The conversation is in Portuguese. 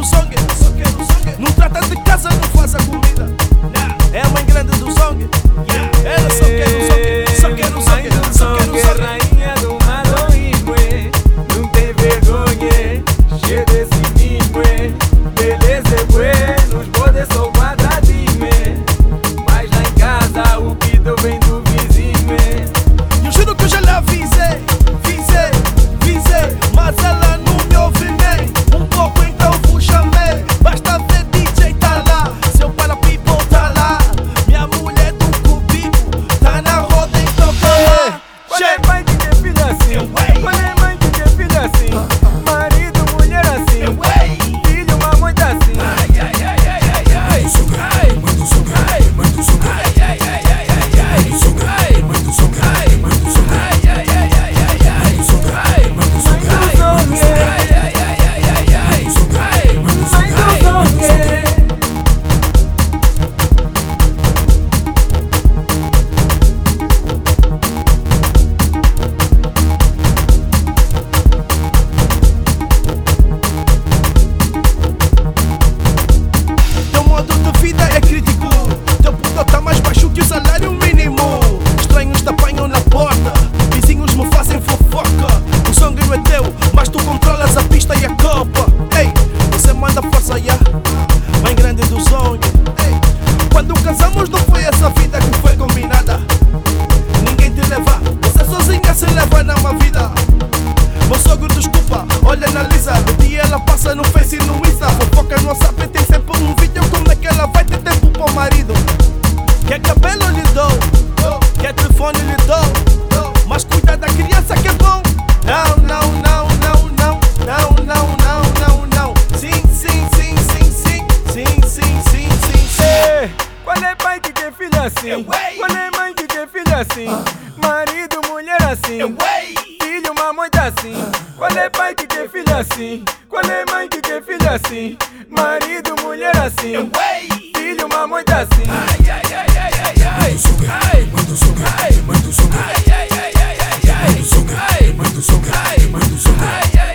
do Zongue. Não trata de casa, não faz a comida. É a mãe grande do Zongue. Ela só quer o Zongue, só quer o Zongue, só quer o Zongue. Rainha do Maloígue, não tem vergonha, cheia desse mingue. Beleza é bueno, os poderes são quadradinhos, mas lá em casa o pito vem do vizinho. Eu juro que eu já lhe avisei, mas ela não me ouve nem um pouco, então vou chamei. Basta ver DJ tá lá, seu para-people tá lá, minha mulher do cubico tá na roda, então tá lá. Qual é pai que tem filho assim? Qual é mãe que tem filho assim? Marido, mulher assim? Filho, mamãe tá assim? Teu modo de vida é crítico, teu puto tá mais baixo que o salário mínimo. Estranhos te apanham na porta, vizinhos me fazem fofoca. O Zongue não é teu, mas tu controlas a pista e a copa. Ei, você manda força, mãe grande do Zongue. Ei, quando casamos não foi essa vida que foi combinada. Ninguém te leva, você sozinha se leva numa vida. Meu sogro desculpa, olha, analisa. De dia ela passa no Face e no Insta. Fofoca no WhatsApp, tem sempre um vídeo. Como é que ela vai ter tempo para o marido? Quer cabelo lhe dou, quer telefone lhe dou, mas cuida da criança que é bom. Não, não, não, não, não, não, não, não, não, não. Sim, sim, sim, sim, sim, sim, sim, sim, sim, sim. Qual é pai que tem filho assim? Qual é mãe que tem filho assim? Marido, mulher assim? Filho, mamãe tá assim? Qual é pai que tem filho assim? Qual é mãe que tem filho assim? Marido, mulher assim? Filho, mamãe tá assim? Manda o Zongue, manda o Zongue, manda o Zongue, manda o Zongue, manda o Zongue, manda o Zongue.